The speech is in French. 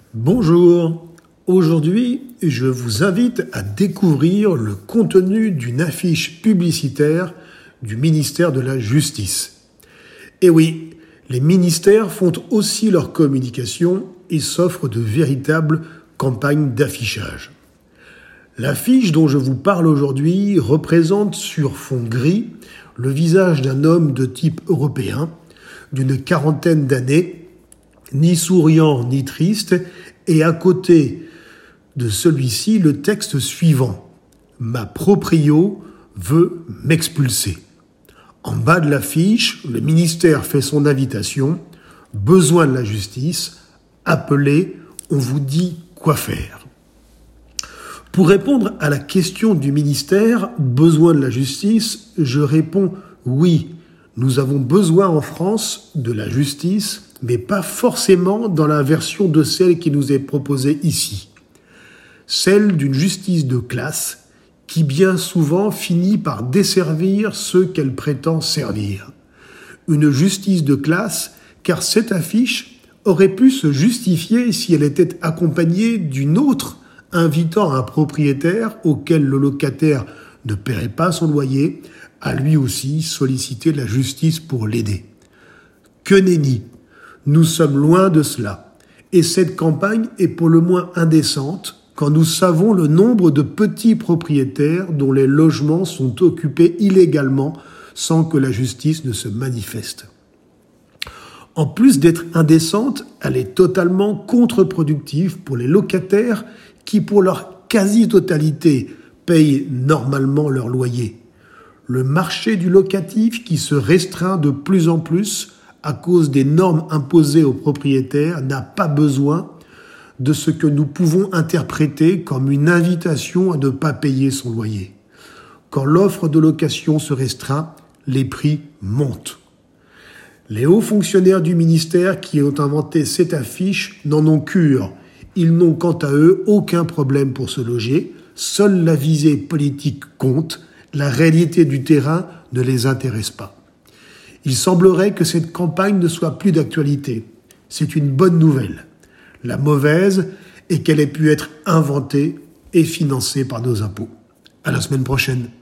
Bonjour, aujourd'hui je vous invite à découvrir le contenu d'une affiche publicitaire du ministère de la Justice. Et oui, les ministères font aussi leur communication et s'offrent de véritables campagnes d'affichage. L'affiche dont je vous parle aujourd'hui représente sur fond gris le visage d'un homme de type européen, d'une quarantaine d'années, ni souriant ni triste, et à côté de celui-ci le texte suivant : « Ma proprio veut m'expulser ». En bas de l'affiche, le ministère fait son invitation : « Besoin de la justice, appelez, on vous dit quoi faire ». Pour répondre à la question du ministère « Besoin de la justice », je réponds oui, nous avons besoin en France de la justice, mais pas forcément dans la version de celle qui nous est proposée ici. Celle d'une justice de classe qui bien souvent finit par desservir ceux qu'elle prétend servir. Une justice de classe, car cette affiche aurait pu se justifier si elle était accompagnée d'une autre invitant un propriétaire auquel le locataire ne paierait pas son loyer à lui aussi solliciter la justice pour l'aider. Que nenni! Nous sommes loin de cela. Et cette campagne est pour le moins indécente quand nous savons le nombre de petits propriétaires dont les logements sont occupés illégalement sans que la justice ne se manifeste. En plus d'être indécente, elle est totalement contre-productive pour les locataires qui, pour leur quasi-totalité, payent normalement leur loyer. Le marché du locatif qui se restreint de plus en plus à cause des normes imposées aux propriétaires n'a pas besoin de ce que nous pouvons interpréter comme une invitation à ne pas payer son loyer. Quand l'offre de location se restreint, les prix montent. Les hauts fonctionnaires du ministère qui ont inventé cette affiche n'en ont cure. Ils n'ont quant à eux aucun problème pour se loger. Seule la visée politique compte. La réalité du terrain ne les intéresse pas. Il semblerait que cette campagne ne soit plus d'actualité. C'est une bonne nouvelle. La mauvaise est qu'elle ait pu être inventée et financée par nos impôts. À la semaine prochaine.